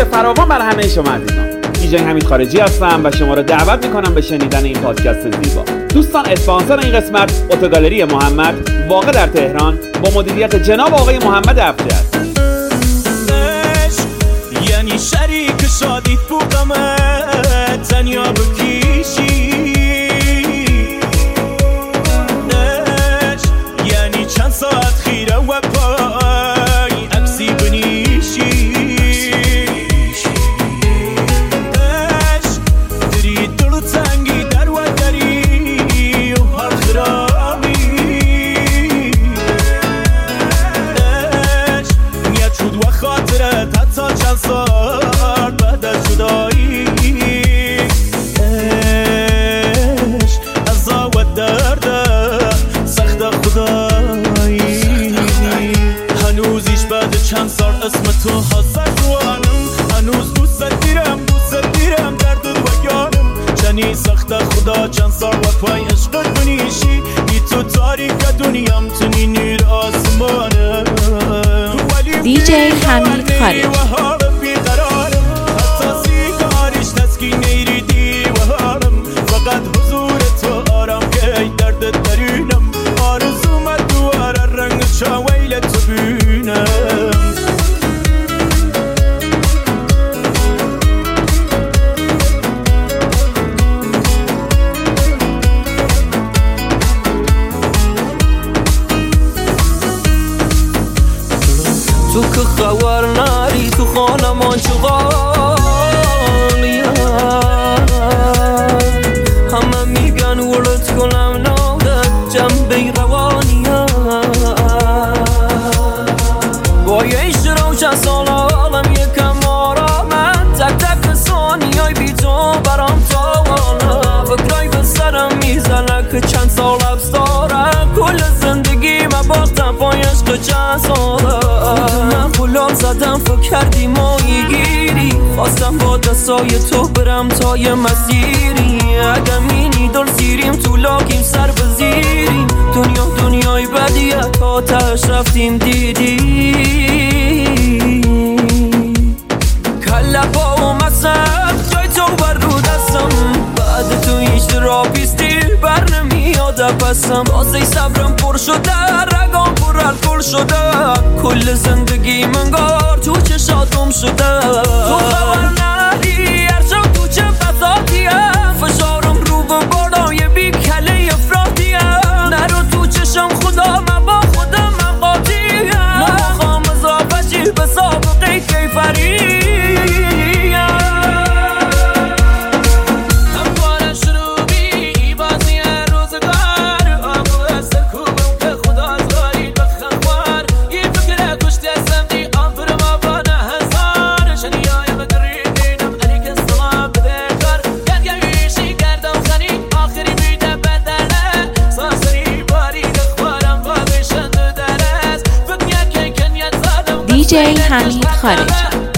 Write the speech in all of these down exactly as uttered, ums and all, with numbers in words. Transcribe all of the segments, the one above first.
درود فراوان بر همه شما عزیزان. دیجی حمید خارجی هستم و شما را دعوت میکنم به شنیدن این پادکست زیبا. دوستان، اسپانسر این قسمت اتوگالری محمد واقع در تهران با مدیریت جناب آقای محمد افجر است. یعنی شریک شادیت بودمت تنیا بکیشی، یعنی چند ساعت خیره و پای عکسی بنیشی، دری دلو تنگی در و دری و هر خرامی، نیت شد و خاطرت حتی چند سال بعد از جدایی، عزا و درد سخت خدایی، هنوزیش بعد چند سال اسم تو حاضر دوانم، هنوز دوست دیرم دوست دیرم درد و یارم، چنی سخت خدا چند سال و پای عشقت بنیشی، بی تو تاریک دنیام تونی نور آسمانم، دیجی حمید خارجی. فقط حضور تو آرام که درد درونم، آرزوم دواره رنگ چاویل تو بینم. تو که خبر نری تو خانمان چغالیه، همه میگن ولد کنم نادت جنبه روانیه، بایش روشن سال عالم یکم آرامت، تک تک ثانیای بی تو برام تاوانه، فکرای به سرم میزنه که چند سال حبس داره، کل زندگی من باختم پای عشق چند ساله، من پولام زدم فکر کردی مایی گیری، خواستم با دستای تو برم تا یه مسیری، اگه مینی دل سیریم تو لاکیم سر بزیریم، دنیا دنیای بدیه تا تش رفتیم دیدی، کله با و مصب جای تو بر رو دستم، بعد تو هیچ را پیستی بر نمیاد پسم، بازه صبرم پر شده رگام پر الکل شده، کل زندگی منگار تو چشاتم شده، تو خبر نداری هر شب تو چه بساتیه، فشارم رو به بالای بی کله افرادیه، نرو تو چشم خدا من با خودم من قاطیه، نمخوام اضافه چی به سابقه کیفری، دیجی حمید خارجی.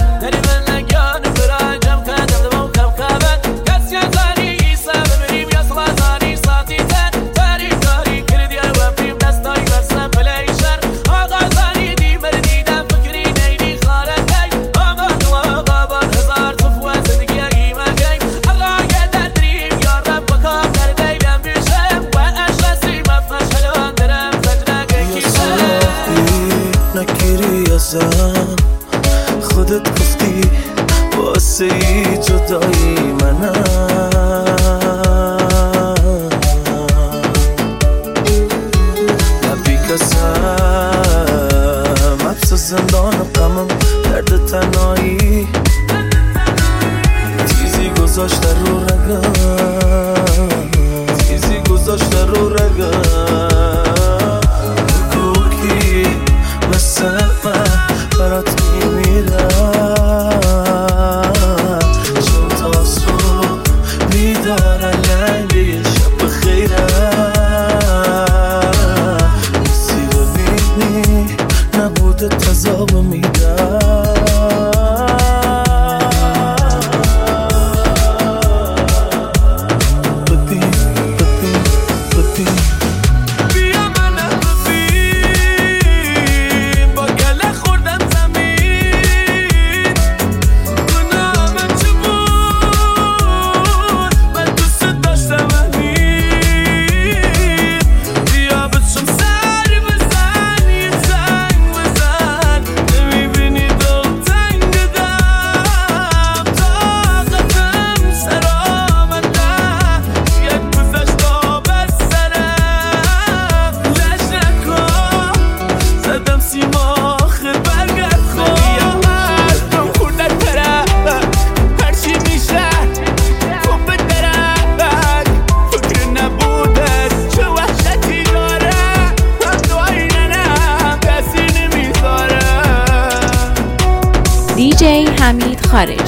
خودت گفتی واسه ای جدایی منم، نبی کسم حبس زندان غمم درد تنهایی، تیزی گذاشته رو رگم، تیزی گذاشته رو رگم، کوکی مثل من برات میمیرم، چون تا صبح بیداره لنگه شب خیرم، نیستی ببینی نبوده تذاب میدم، ببین ببین ببین بیا منم ببین، با گله خوردم زمین، دیجی حمید خارجی.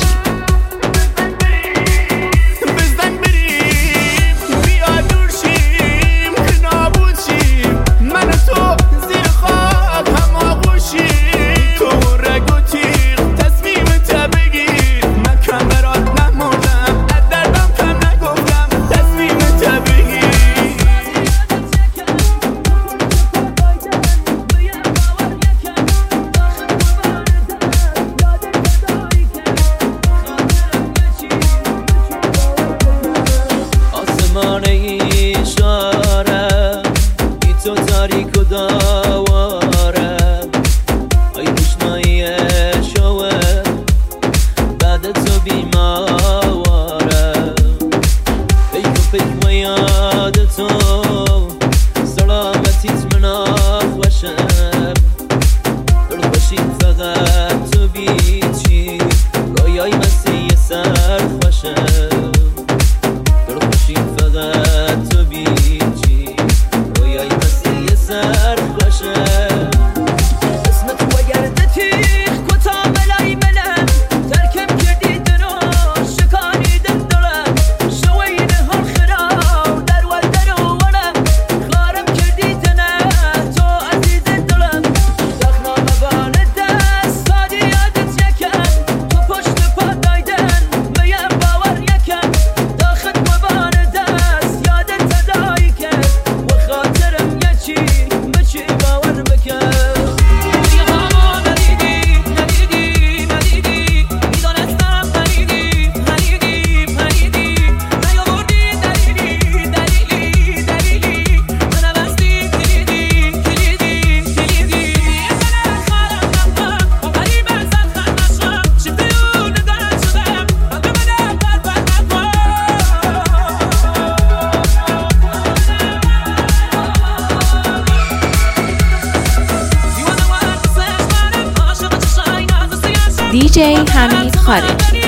دیجی حمید خارجی.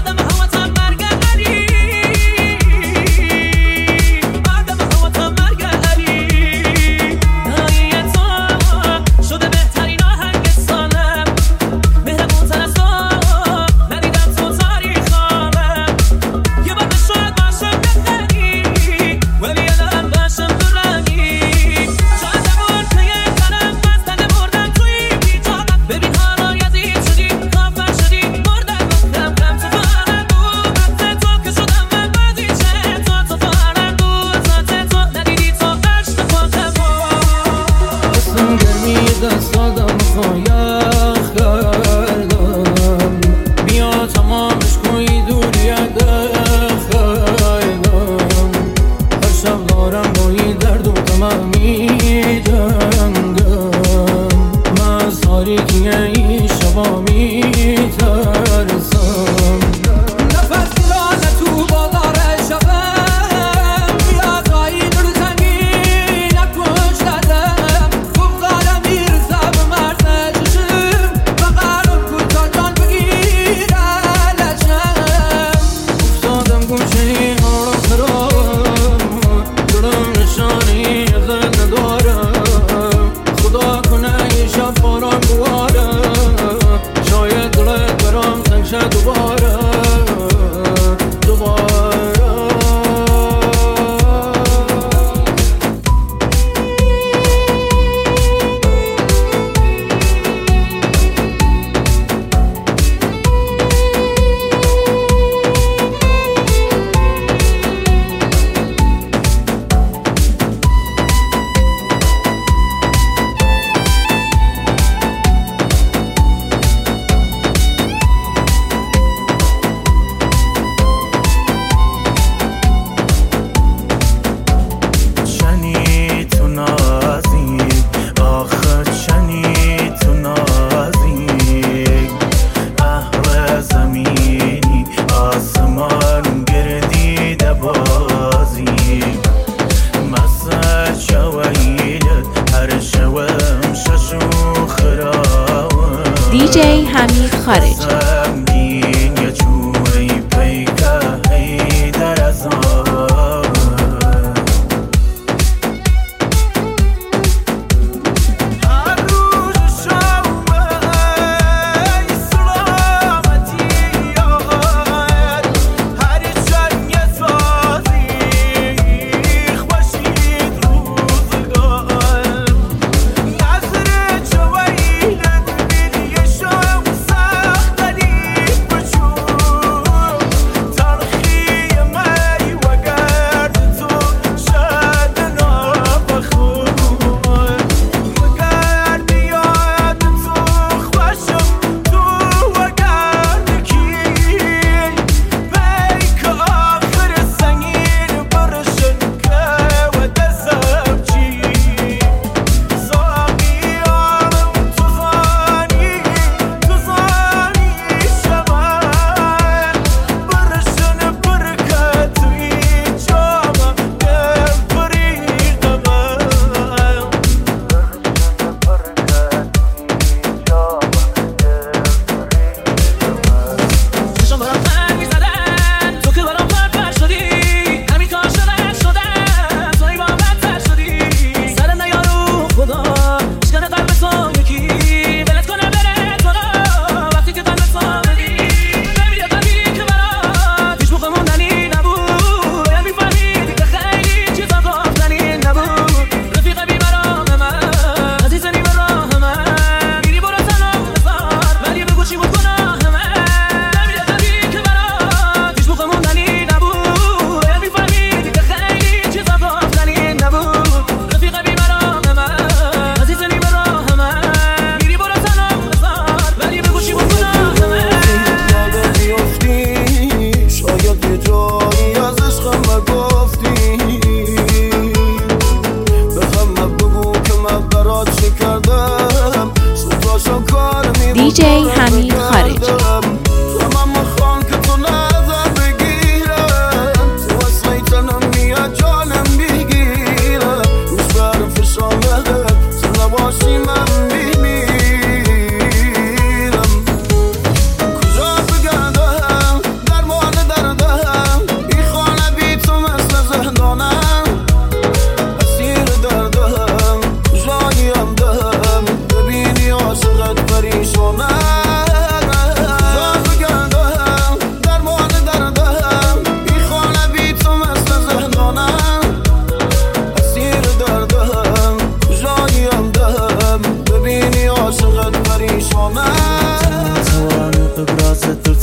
دیجی حمید خارجی.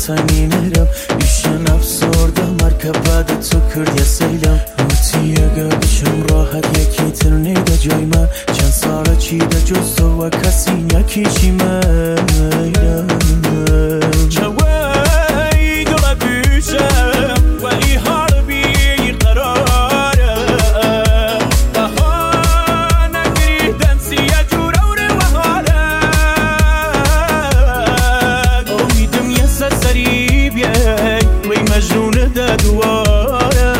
تنگی نرم ایشن افسردم مرکب بعد تو کرد یه سیلم روتی اگه بشم راحت یکی تر نیده جای من چند ساله چیده جز تو و کسی یکیشی من چوی دل بیشم ولی حال بی قراره بها نگریدن سیه جورور و حاله امیدم یه سرسری بیای وی مجنون ده دواره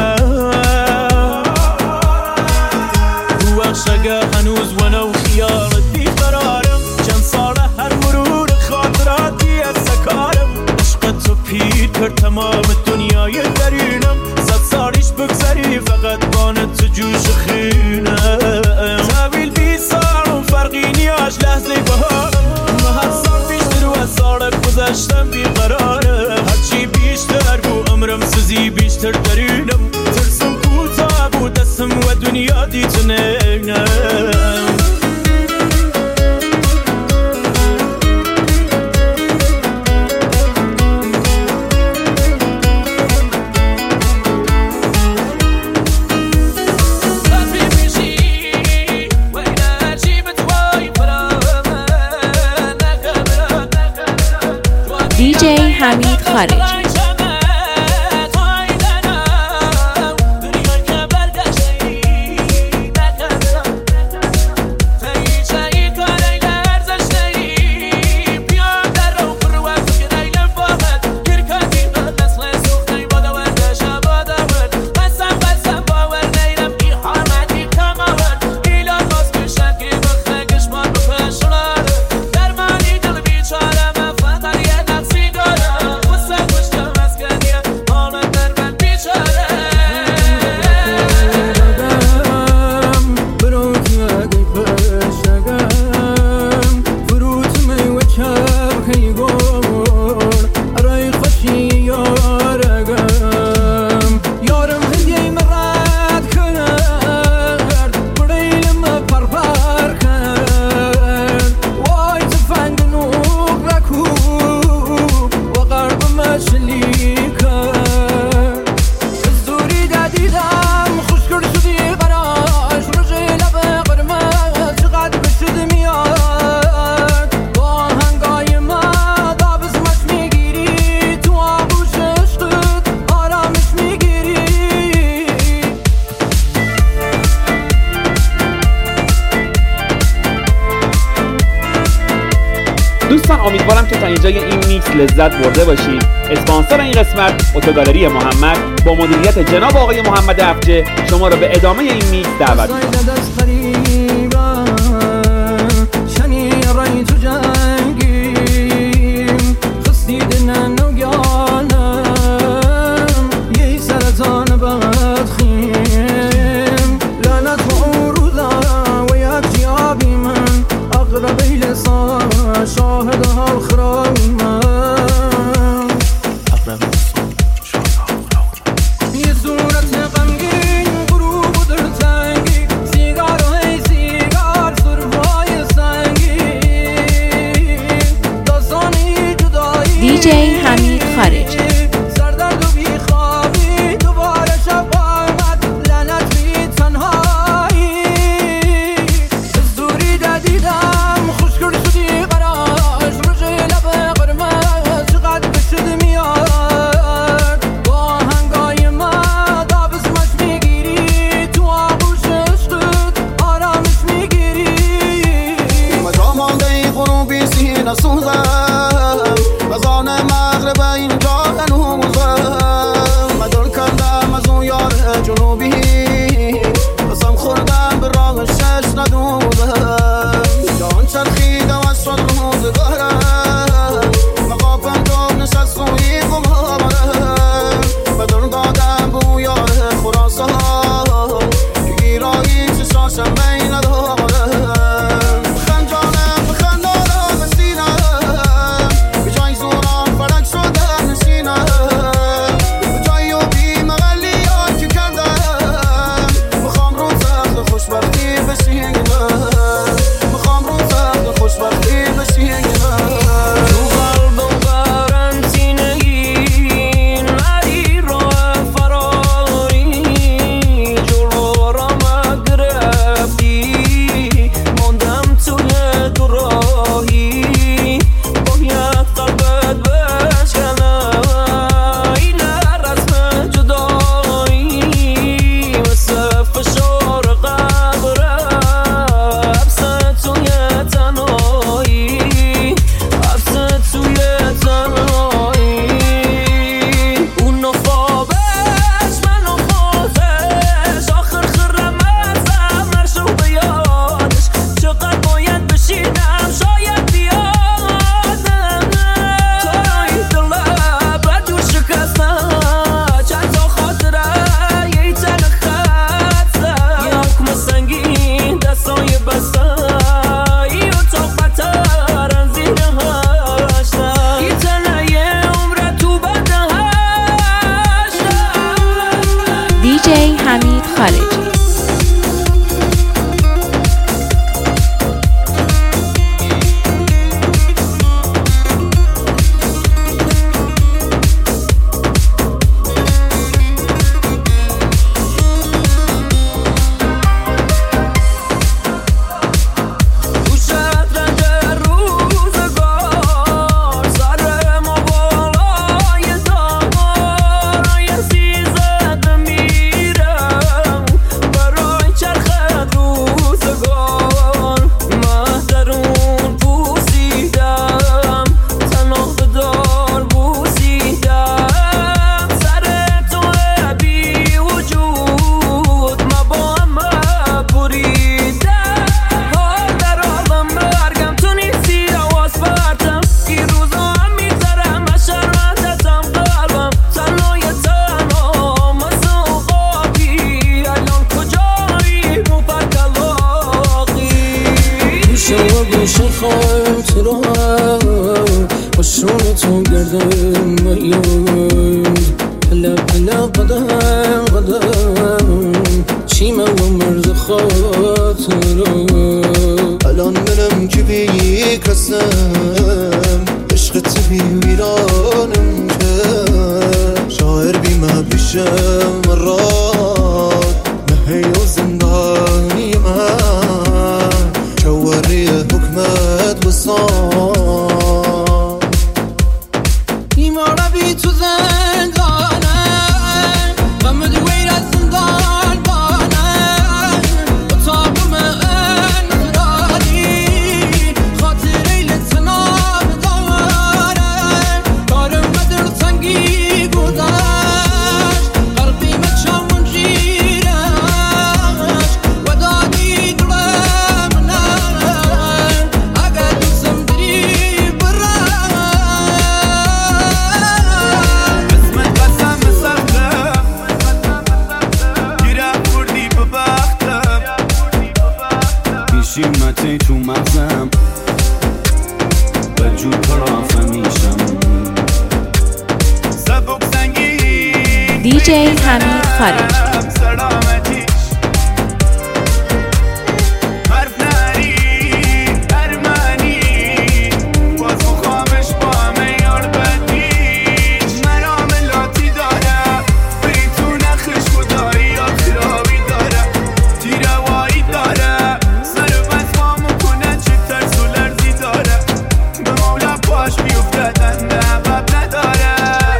وعشقه هنوز ونو خیالت بیقرارم چند ساله هر مرور خاطراتی از سکارم عشق تو پیر کرد تمام دنیای درونم صد سالیش بگذری فقط بان تو جوش خینم طویل بی سال و فرقی نیاش لحظه بهارم من هر سال بیشتر و سال گذشتم بیقرارم هرچی بیشتر بو عمرم سزی بیشتر درونم ترسم کوتا بود دستم و دنیا دیتنه دیجی حمید خارجی. دوستان امیدوارم که تا اینجای این میکس لذت برده باشید. اسپانسر این قسمت اتوگالری محمد با مدیریت جناب آقای محمد افجه شما را به ادامه این میکس دعوت شاهد حال خراب یه صورت غمگین غروب و دلتنگی سیگار و هی سیگار سرفای سنگی داستانی جدایی دیجی حمید خارجی. سردرد و بیخوابی دوباره شب آمد لعنت بی تنهایی از دوری ددیدم خوش کرد شدی سوزم بزان مغرب اینجا هنوزم مدل کردم از اون یار جنوبی قسم خوردم به راه شش ندوزم جان چرخیدم از شد روزگارم مقافم تو نشست و این گمارم بدل دادم به اون یار خراسان که گیرایی چشاشم بین ندارم خنجانم خارجی. باشون تو گردم بیاد هلا هلا قدم قدم چیمه و مرز خاطرم الان منم که بی کسم عشقت بی ویرانم که شاعر بی ما بیشم مرات نهی و زندانی من شواری حکمت بسان ایمارا بی تو زندانه غم دویر از زندان بانه اتاق من فرادی خاطر ایلتنا بداره کارم مدر تنگی گذشت قلبی مچمون جیرش و دادی دلمنه اگر دوستم دری بره اسمت قسم سختم گیرم بردی به بختم بیشیمتی تو مغزم بجور پرافه میشم سبک سنگین دی جی حمید خارجی. سلامتیش حرف نری ارمنی باز مخامش با همه یار بدیش مراملاتی داره بری تو نخش خدایی یا خرابی داره تیروایی داره سر بس ما مکنه چه ترس و لرزی داره به مولا پاش بیفتدن نه عقب نداره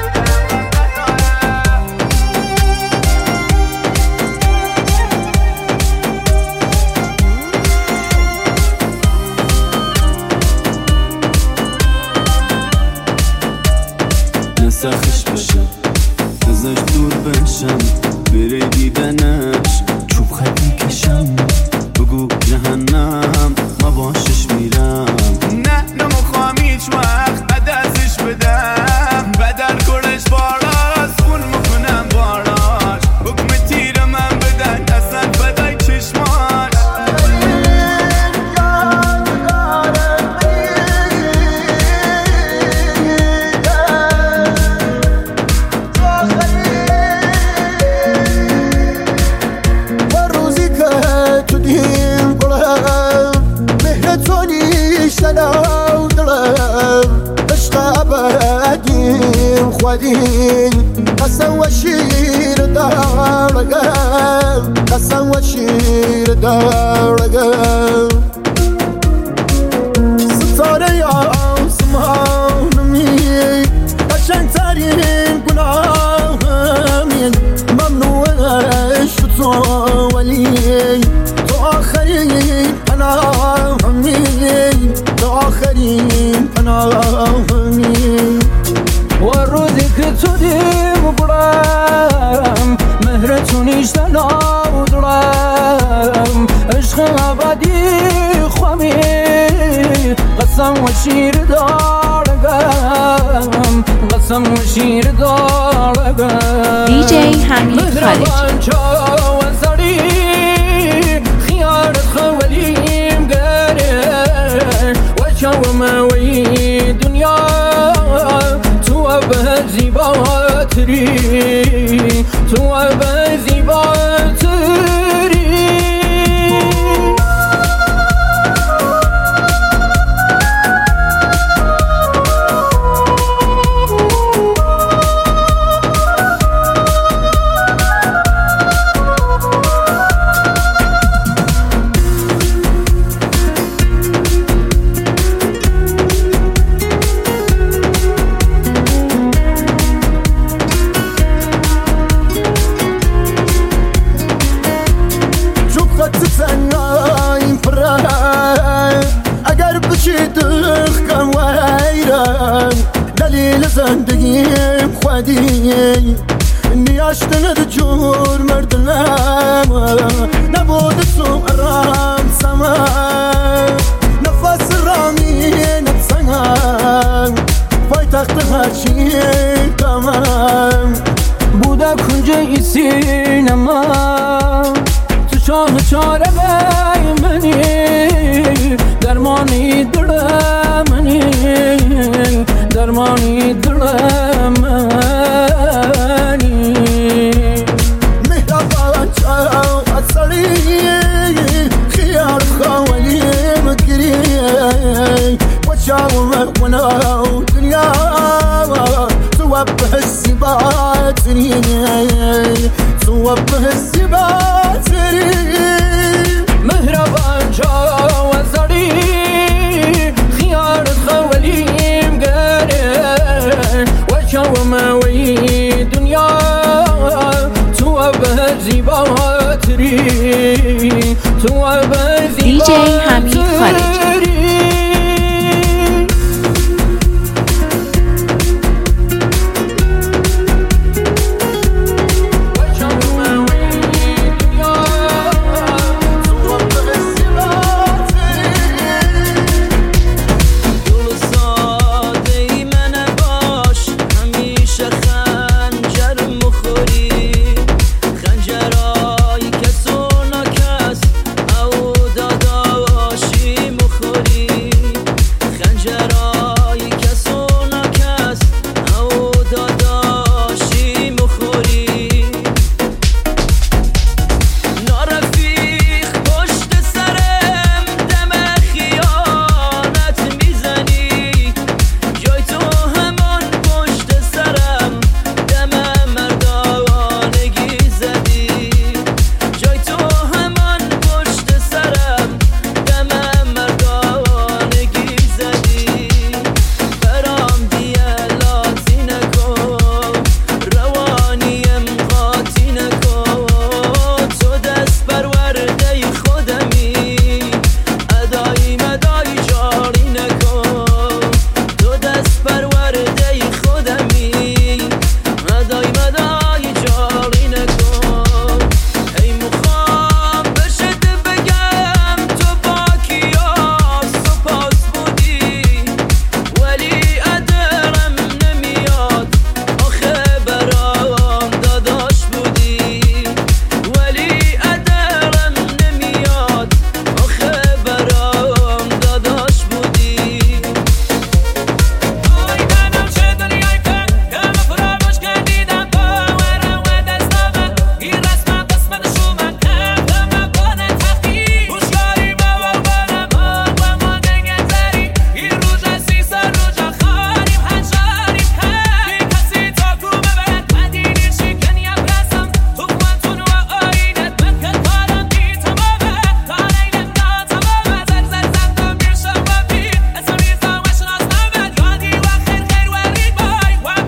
نسخش بشم ازش دور بشم بره دیدنش چوب خط میکشم بگو جهنم ما باشش میرم نه نمیخوام هیچ وقت عدسش بدم بدل کنش باراز خون میکنم باراش حکم تیر من بدن اصلا بدای چشماش و روزی که تو دیم گلم مهر تو نیشتنم دلم عشق ابدیم خودیم قسم و شیر دارگم قسم و شیر دارگم ستاره آسمانمی قشنگترین گناهمین ممنوعش تو ولی تو آخرین پناهمی تو آخرین پناهمی و روزی که تو دیم برم مهر تو نیشتن آودرم عشق ابدی خوامی قسم و شیر دارگم قسم و شیر دارگم دی جی حمید خارجی. خیارت خولیم گره و چوموی دنیا تو به زیباتری تو به زیباتری زندگیم خودی نیاشتن ده جور مردلم نبود سوم ارام سمم نفس رامی نفسنم پای تخت هرچی تمام بوده کنجه ای سینما تو شان چاره بای منی درمانی دل منی درمانی دل منی مهربان چاو اصلی خیال خوالی مکری و چاو مکناو دنیا تو بحسی باتری تو بحسی باتری مهربان چاو اصلی خیال خولیم گره و چاو موی دنیا تو بحسی باتری تو بحسی دی جی حمید خارجی.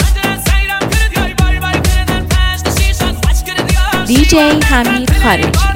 دی جی حمید خارجی.